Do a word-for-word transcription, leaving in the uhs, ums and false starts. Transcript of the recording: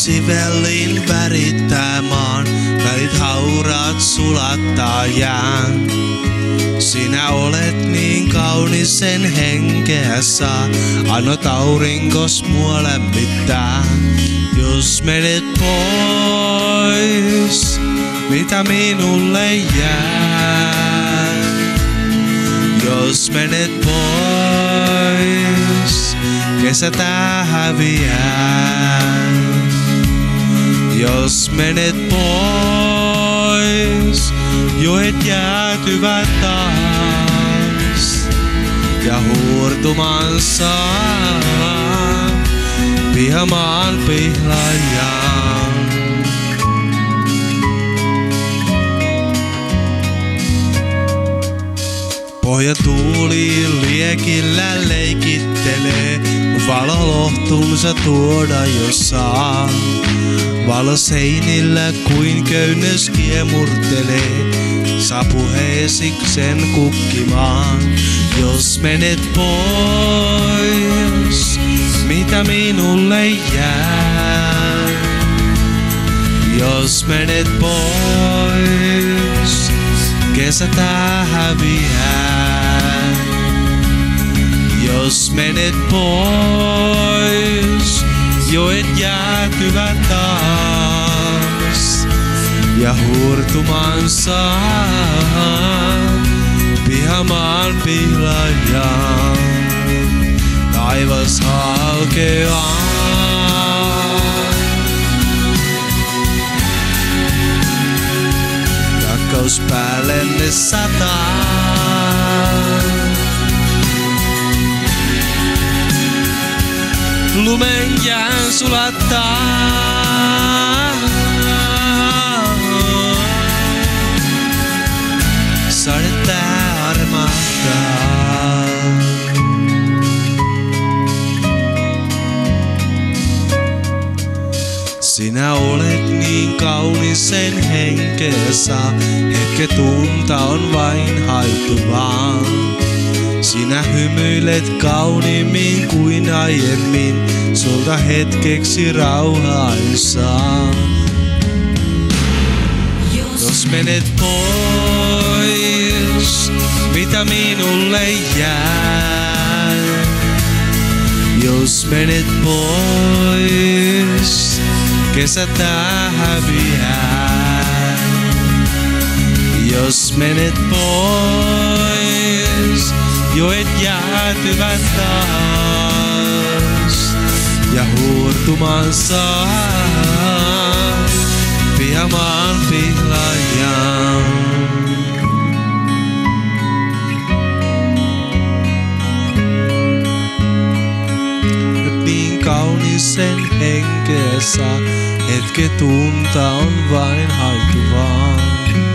Sivellin värittää maan, välit hauraat sulattaa jään. Sinä olet niin kaunis, sen henkeä saa, annot aurinkos mua lämmittää. Jos menet pois, mitä minulle jää? Jos menet pois, kesä tää häviää. Jos menet pois, joet jäätyvät taas ja huurtumaan saa pihamaan pihlajaan. Pohjatuuli liekillä leikittelee, valo lohtuunsa tuoda jos saa. Valo seinillä kuin köynnös kiemurtelee, saa puheesiksen kukkimaan. Jos menet pois, mitä minulle jää? Jos menet pois, kesä tää häviää. Jos menet pois, joet jäätyvät taas ja huurtumaan saa pihamaan pihlajaan. Taivas halkeaa, rakkaus päällenne sataa. Lumen jään sulattaa, sade tää armahtaa. Sinä olet niin kaunis, sen henkeä saa, hetken tunta on vain haettu vaan. Sinä hymyilet kauniimmin kuin aiemmin, sulta hetkeksi rauhaa en saa. Jos menet pois, mitä minulle jää? Jos menet pois, kesä tää häviää. Jos menet pois, joet jäätyvät taas ja huurtumaan saa pihamaan pihlajaan. Nyt niin kaunis sen henkeä saa, hetken tunta on vain haettu vaan.